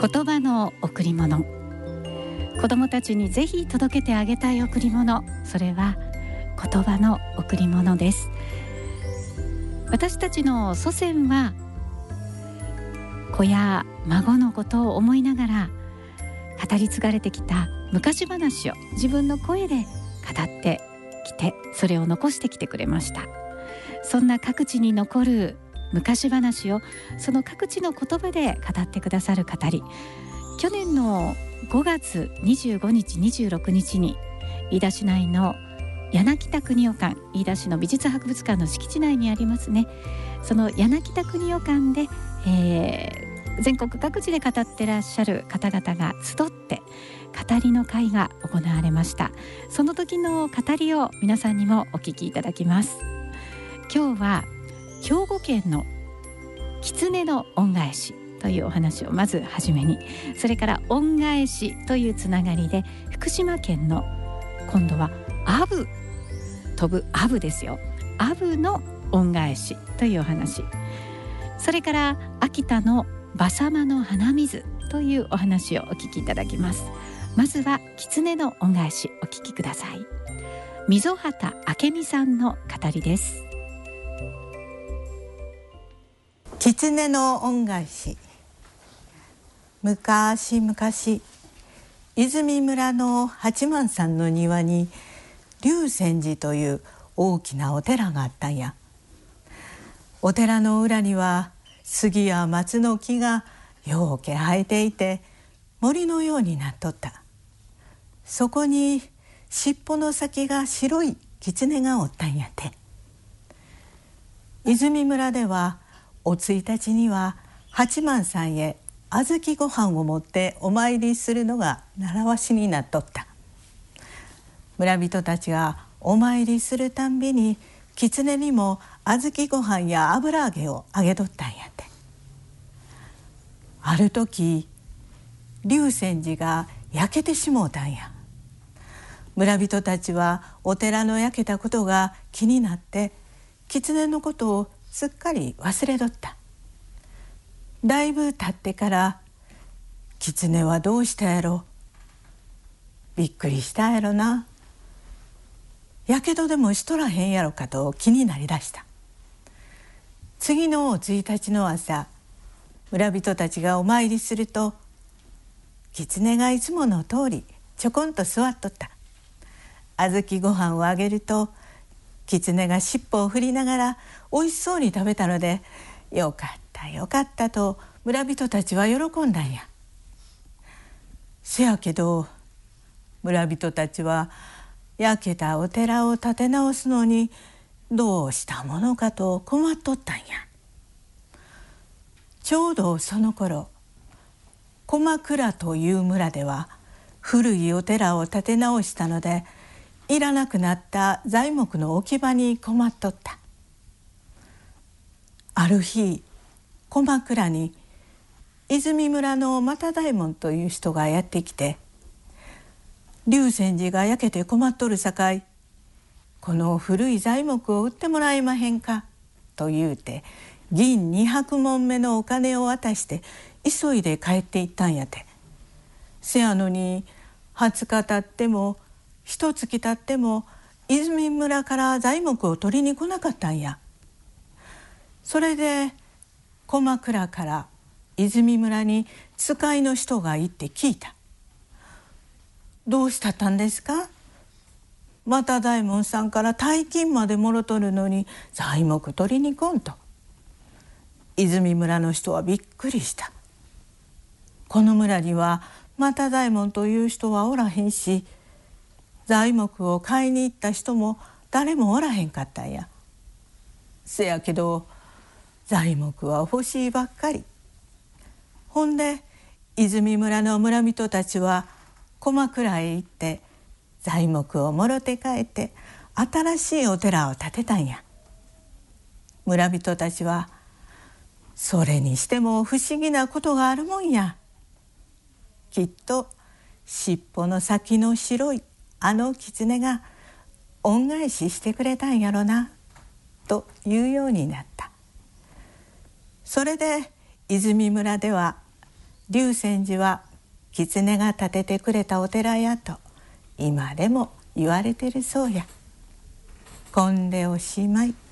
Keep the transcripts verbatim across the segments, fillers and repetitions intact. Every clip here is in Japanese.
言葉の贈り物、子どもたちにぜひ届けてあげたい贈り物、それは言葉の贈り物です。私たちの祖先は子や孫のことを思いながら語り継がれてきた昔話を自分の声で語ってきて、それを残してきてくれました。そんな各地に残る昔話をその各地の言葉で語ってくださる語り、去年のごがつにじゅうごにちにじゅうろくにちに飯田市内の柳田国夫館、飯田市の美術博物館の敷地内にありますね、その柳田国夫館で、えー、全国各地で語ってらっしゃる方々が集って語りの会が行われました。その時の語りを皆さんにもお聞きいただきます。今日は兵庫県の狐の恩返しというお話をまずはじめに、それから恩返しというつながりで福島県の今度はアブ、飛ぶアブですよ、アブの恩返しというお話、それから秋田の馬様の鼻水というお話をお聞きいただきます。まずは狐の恩返し、お聞きください。溝端明美さんの語りです。 狐の恩返し。昔々泉村の八幡さんの庭に龍泉寺という大きなお寺があったんや。お寺の裏には杉や松の木がようけ生えていて森のようになっとった。そこに尻尾の先が白い狐がおったんやて。泉村ではおついたちには八幡さんへ小豆ご飯を持ってお参りするのが習わしになっとった。村人たちがお参りするたんびに狐にも小豆ご飯や油揚げをあげとったんやて。ある時龍泉寺が焼けてしもうたんや。村人たちはお寺の焼けたことが気になって狐のことをすっかり忘れとった。だいぶ経ってから狐はどうしたやろ、びっくりしたやろな、やけどでもしとらへんやろかと気になりだした。次のおついたちの朝、村人たちがお参りすると狐がいつもの通りちょこんと座っとった。小豆ご飯をあげると狐が尻尾を振りながらおいしそうに食べたので、よかったよかったと村人たちは喜んだんや。せやけど村人たちは焼けたお寺を建て直すのにどうしたものかと困っとったんや。ちょうどその頃、駒倉という村では古いお寺を建て直したので、いらなくなった材木の置き場に困っとった。ある日、駒倉に泉村の又大門という人がやってきて、龍泉寺が焼けて困っとるさかい、この古い材木を売ってもらえまへんかと言うて、銀にひゃくもんめのお金を渡して急いで帰っていったんやて。せやのにはつか経っても一月経っても泉村から材木を取りに来なかったんや。それで駒倉から泉村に使いの人が行って聞いた。どうしたったんですか？又大門さんから大金までもろとるのに材木取りに来んと。泉村の人はびっくりした。この村には又大門という人はおらへんし、材木を買いに行った人も誰もおらへんかったんや。せやけど材木は欲しいばっかり。ほんで泉村の村人たちは駒倉へ行って材木をもろて帰って新しいお寺を建てたんや。村人たちはそれにしても不思議なことがあるもんや。きっと尻尾の先の白いあの狐が恩返ししてくれたんやろなというようになった。それで泉村では龍泉寺は狐が建ててくれたお寺やと今でも言われてるそうや。こんでおしまい。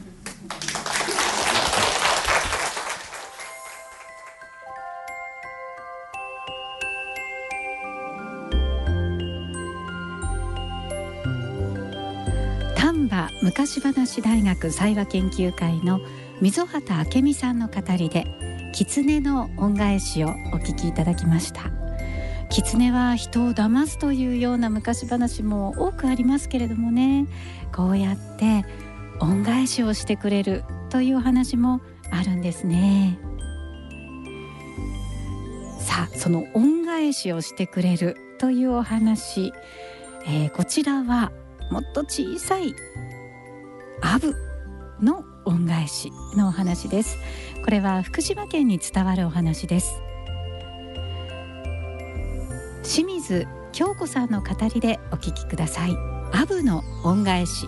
丹波昔話大学祭和研究会の溝端明美さんの語りで狐の恩返しをお聞きいただきました。狐は人を騙すというような昔話も多くありますけれどもね、こうやって恩返しをしてくれるというお話もあるんですね。さあ、その恩返しをしてくれるというお話、えー、こちらはもっと小さいアブの恩返しのお話です。これは福島県に伝わるお話です。清水京子さんの語りでお聞きください。アブの恩返し。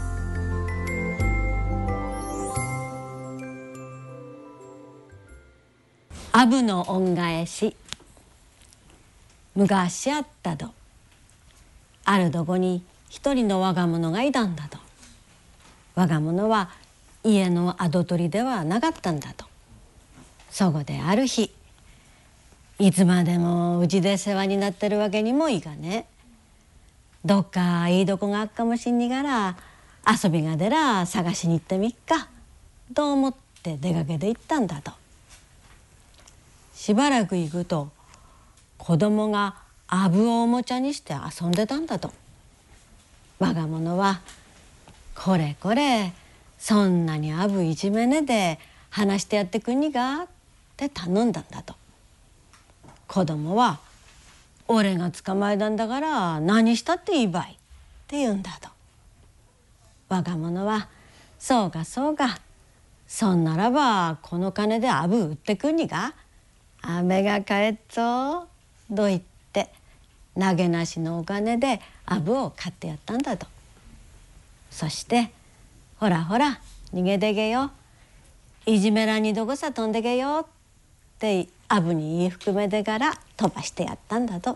アブの恩返し。昔あったど、あるどこに一人の我が物がいたんだと。我が物は家の跡取りではなかったんだと。そこである日、いつまでもうちで世話になってるわけにもいかね。どっかいいとこがあっかもしんにがら遊びが出ら探しに行ってみっかと思って出かけて行ったんだと。しばらく行くと子供がアブをおもちゃにして遊んでたんだと。我が物はこれこれそんなにアブいじめねで話してやってくんにがって頼んだんだと。子供は俺が捕まえたんだから何したっていいばいって言うんだと。我が物はそうかそうか、そんならばこの金でアブ売ってくんにが雨が帰っぞと言って投げなしのお金でアブを買ってやったんだと。そしてほらほら逃げてけよ、いじめらにどこさ飛んでけよってアブに言い含めてから飛ばしてやったんだと。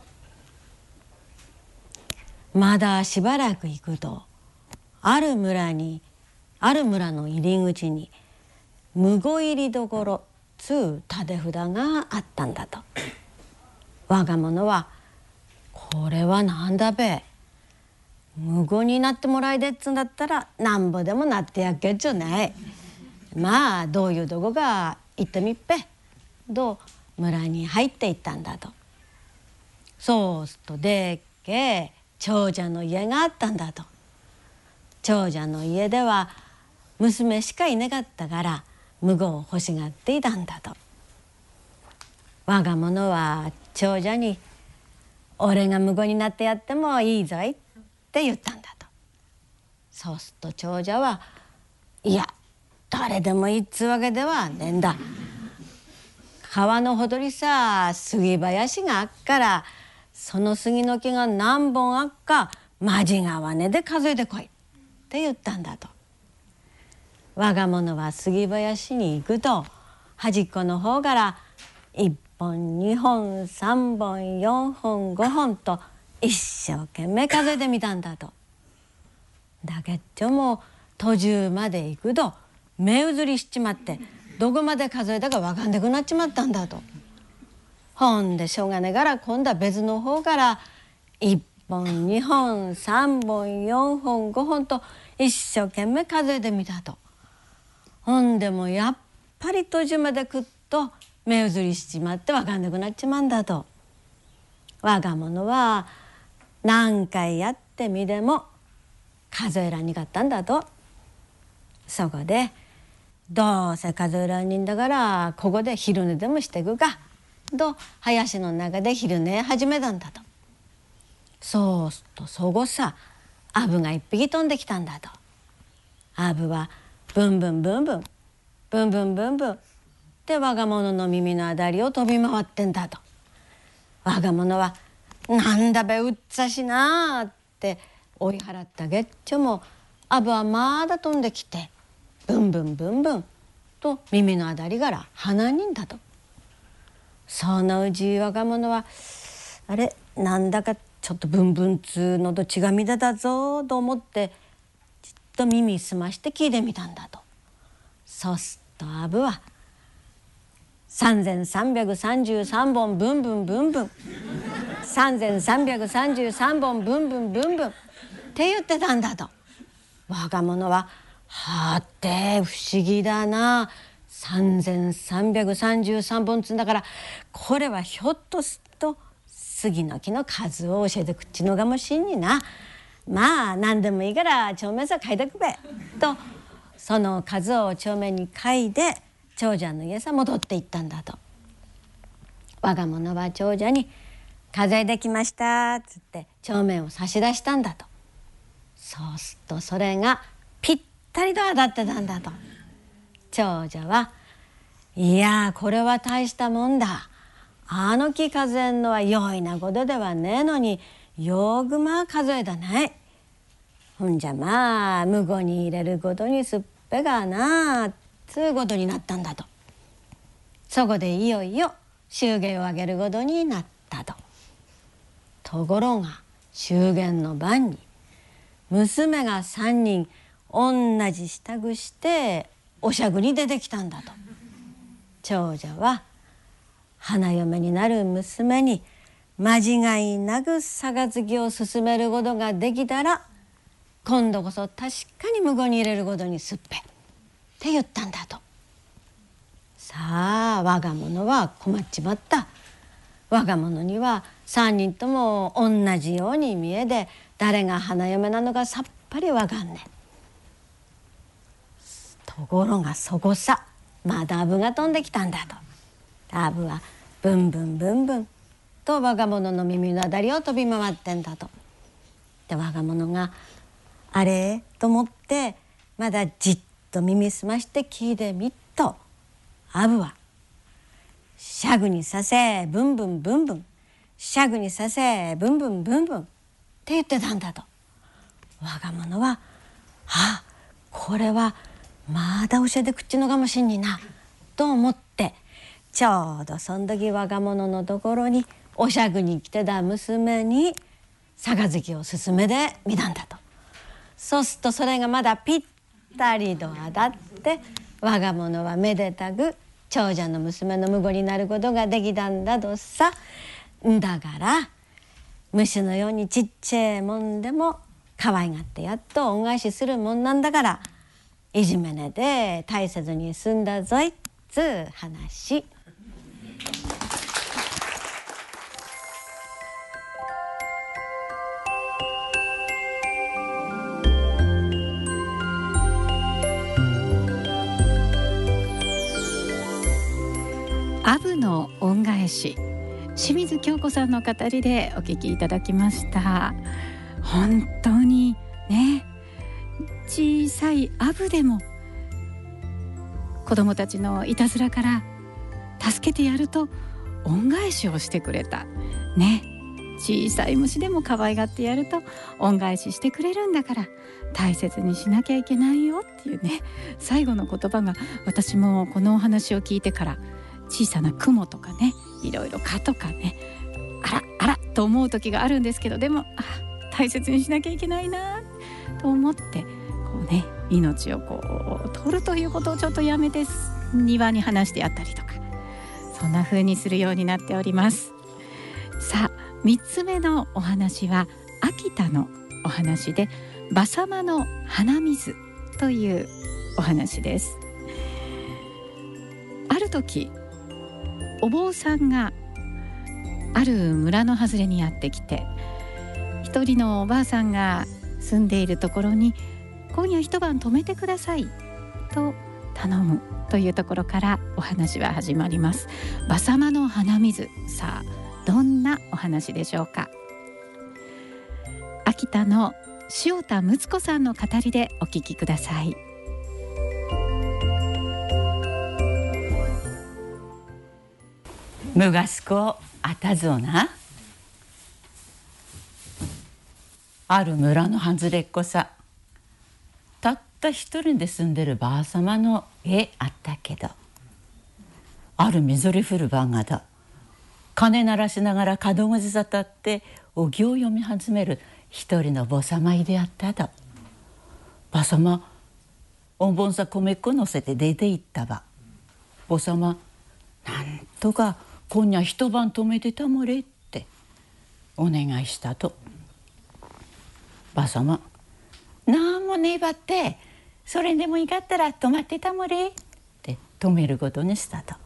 まだしばらく行くとある村にある村の入り口にむご入りどころつう立て札があったんだと。我が物はこれはなんだべ、無言になってもらいでっつんだったらなんぼでもなってやっけっちょない。まあどういうとこか行ってみっぺと村に入っていったんだと。そうすっとでっけ長者の家があったんだと。長者の家では娘しかいなかったから無言を欲しがっていたんだと。我が物は長者に俺が無言になってやってもいいぞいって言ったんだと。そうすると長者はいや誰でもいいっつうわけではねえんだ。川のほとりさ杉林があっからその杉の木が何本あっかまじがわねで数えてこいって言ったんだと。我が物は杉林に行くと端っこの方からいっぽんにほんさんぼんよんほんごほんと一生懸命数えてみたんだと。だけっちょも途中まで行くと目移りしちまってどこまで数えたか分かんなくなっちまったんだと。ほんでしょうがねがら今度は別の方からいっぽんにほんさんぼんよんほんごほんと一生懸命数えてみたと。ほんでもやっぱり途中までくっと目移りしちまって分かんなくなっちまうんだと。我が物は何回やってみても数えらんにかったんだと。そこでどうせ数えらんにんだからここで昼寝でもしてくかと林の中で昼寝始めたんだと。そうするとそごさアブが一匹飛んできたんだと。アブはブンブンブンブンブンブンブンブンって我が物の耳のあたりを飛び回ってんだと。我が物はなんだべうっざしなって追い払ったげっちょもアブはまだ飛んできてブンブンブンブンと耳のあたりから鼻にんだと。 そのうち若者はあれなんだかちょっとブンブンつのど血がみだだぞと思ってじっと耳すまして聞いてみたんだと。そうすっとアブはさんぜんさんびゃくさんじゅうさんぼんブンブンブンブンさんぜんさんびゃくさんじゅうさんぼんブンブンブンブンって言ってたんだと。若者ははて不思議だな、さんぜんさんびゃくさんじゅうさんぼんつんだからこれはひょっとすると杉の木の数を教えてくっちのがもしんにな、まあ何でもいいから帳面さ書いてくべとその数を帳面に書いて長者の家さ戻って行ったんだと。若者は長者に数えできましたっつって帳面を差し出したんだと。そうするとそれがぴったりと当たってたんだと。長者はいやこれは大したもんだ、あの木数えんのは容易なことではねえのによくまあ数えたない。ほんじゃまあ向こうに入れることにすっぺがなつうことになったんだと。そこでいよいよ祝言を挙げることになったと。ところが祝言の晩に娘がさんにん同じ支度してお酌に出てきたんだと。長者は花嫁になる娘に間違いなく杯を進めることができたら今度こそ確かに婿に入れることにすっぺって言ったんだと。さあ我が物は困っちまった。我が物にはさんにんとも同じように見えで誰が花嫁なのかさっぱりわかんねえ。ところがそこさまだアブが飛んできたんだと。アブはブンブンブンブンと我が物の耳のあたりを飛び回ってんだと。で我が物があれと思ってまだじっと耳すまして聞いてみっとアブはシャグにさせブンブンブンブンシャグにさせブンブンブンブンって言ってたんだと。我が物はあこれはまだ教えてくっちのかもしんになと思ってちょうどそん時我が物のところにお酌に来てた娘に杯を勧めてみたんだと。そうするとそれがまだぴったりと当たって我が物はめでたく長者の娘の婿になることができたんだとさ。だから虫のようにちっちゃいもんでも可愛がってやっと恩返しするもんなんだからいじめねで大切に済んだぞいっつう話。 アブの恩返し、清水京子さんの語りでお聞きいただきました。本当にね、小さいアブでも子どもたちのいたずらから助けてやると恩返しをしてくれたね。小さい虫でも可愛がってやると恩返ししてくれるんだから大切にしなきゃいけないよっていうね、最後の言葉が私もこのお話を聞いてから小さな雲とかね、いろいろ蚊とかね、あらあらと思う時があるんですけど、でもあ大切にしなきゃいけないなと思ってこうね、命をこう取るということをちょっとやめて庭に放してやったりとか、そんな風にするようになっております。さあみっつめのお話は秋田のお話で馬様の鼻水というお話です。ある時お坊さんがある村の外れにやってきて、一人のおばあさんが住んでいるところに今夜一晩泊めてくださいと頼むというところからお話は始まります。馬様の鼻水、さあどんなお話でしょうか。秋田の塩田睦子さんの語りでお聞きください。 むがすこあたずをな、ある村の外れっこさ、たった一人で住んでるばあさまの家あったけど、あるみぞれ降る晩がだ、 鐘鳴らしながら門口ざたってお経を読み始める一人の坊様いであったと。ばさまおんぼんさ米っこ乗せて出て行ったば。坊様なんとか今夜一晩泊めてたもれってお願いしたと。ばさまなんもねえばってそれでもいいかったら泊まってたもれって泊めることにしたと。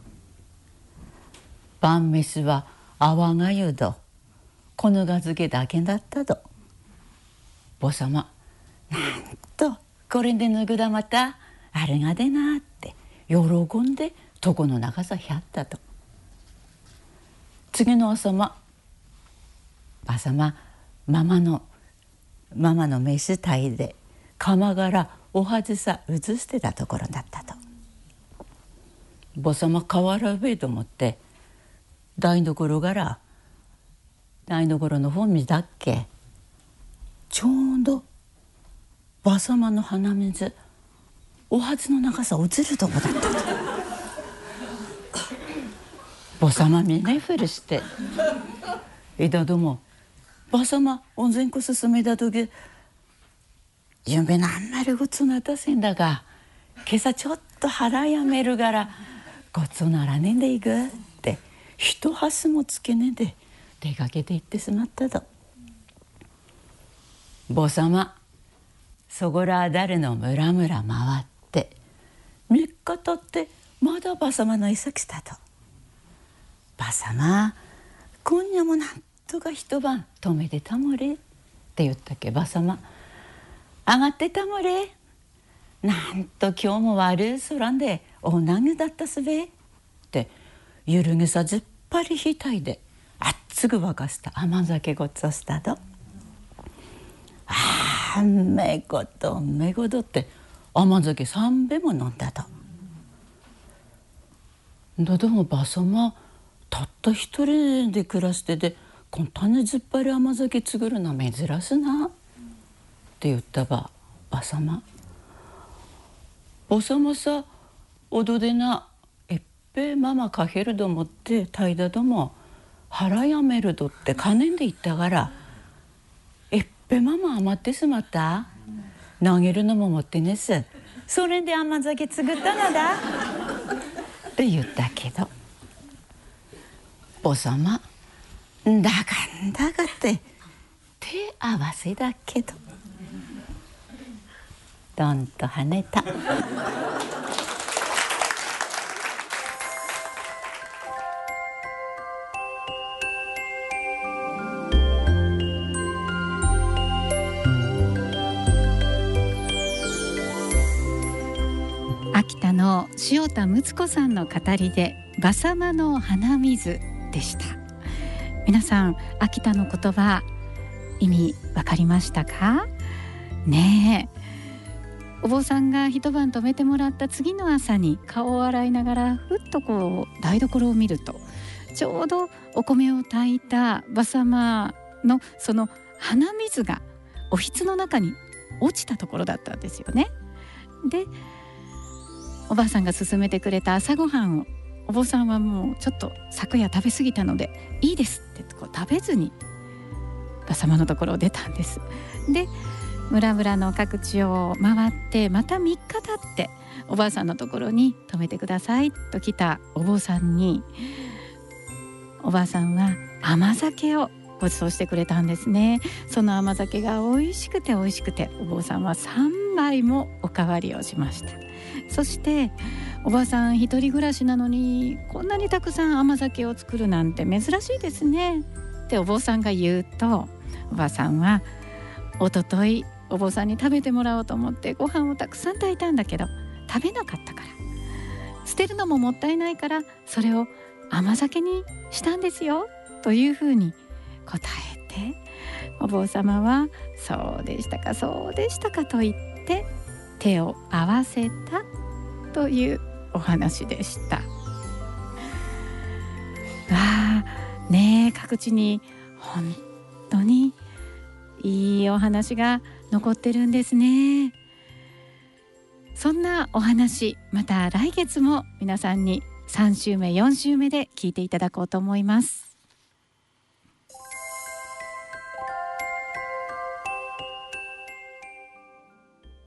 晩飯はあわがゆどこぬが漬けだけだったと。坊様なんとこれでぬぐだまたあれがでなって喜んで床の中さひゃったと。次の朝まばさまママのママの飯炊いで釜からおはじさ移してたところだったと。坊様変わらべえと思って台所から台所の方見たっけ、ちょうどばさまの鼻水おはじの長さ落ちるとこだったと。ばさま見ねふりしてえだどもばさま温泉こ進めた時夢のあんまりごつなったせんだが今朝ちょっと腹やめるからごつならねんでいくって一箸もつけねえで出かけて行ってしまったと。坊様そこらあだれの村々回ってみっかたってまだばさまのいさきしたと。ばさま今夜もなんとか一晩泊めてたもれって言ったっけ。ばさま上がってたもれなんと今日も悪い空んでおなぐだったすべってゆるぐさずっぱりひたいであっつぐ沸かした甘酒ごっつをしたと。ああめことめことって甘酒三杯も飲んだと。だでもばさまたった一人で暮らしてでこんなにずっぱり甘酒作るのは珍しなって言ったばばさま。おさまさおどでなえっぺママかへるどもってたいだども腹やめるどってかねんで言ったからえっぺママ余ってしまった投げるのも持ってねすそれで甘酒作ったのだって言ったけどおさまだかんだかって手合わせだけどどんと跳ねた。 秋田の塩田睦子さんの語りでばさまの鼻水でした。皆さん秋田の言葉意味わかりましたかねえ。お坊さんが一晩泊めてもらった次の朝に顔を洗いながらふっとこう台所を見るとちょうどお米を炊いたばさまのその鼻水がおひつの中に落ちたところだったんですよね。でおばあさんが勧めてくれた朝ごはんをお坊さんはもうちょっと昨夜食べ過ぎたのでいいですってこう食べずにばさまのところを出たんです。で村々の各地を回ってまたみっか経っておばあさんのところに泊めてくださいと来たお坊さんにおばあさんは甘酒をご馳走してくれたんですね。その甘酒が美味しくて美味しくてお坊さんはさんばいもおかわりをしました。そしておばあさん一人暮らしなのにこんなにたくさん甘酒を作るなんて珍しいですねってお坊さんが言うとおばあさんはおとといお坊さんに食べてもらおうと思ってご飯をたくさん炊いたんだけど食べなかったから捨てるのももったいないからそれを甘酒にしたんですよというふうに答えてお坊様はそうでしたかそうでしたかと言って手を合わせたというお話でした。わあねえ各地に本当にいいお話が残ってるんですね。そんなお話また来月も皆さんにさん週目よん週目で聞いていただこうと思います。